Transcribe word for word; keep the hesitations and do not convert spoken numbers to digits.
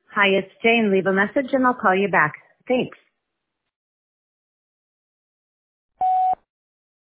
Hi, it's Jane. Leave a message and I'll call you back. Thanks.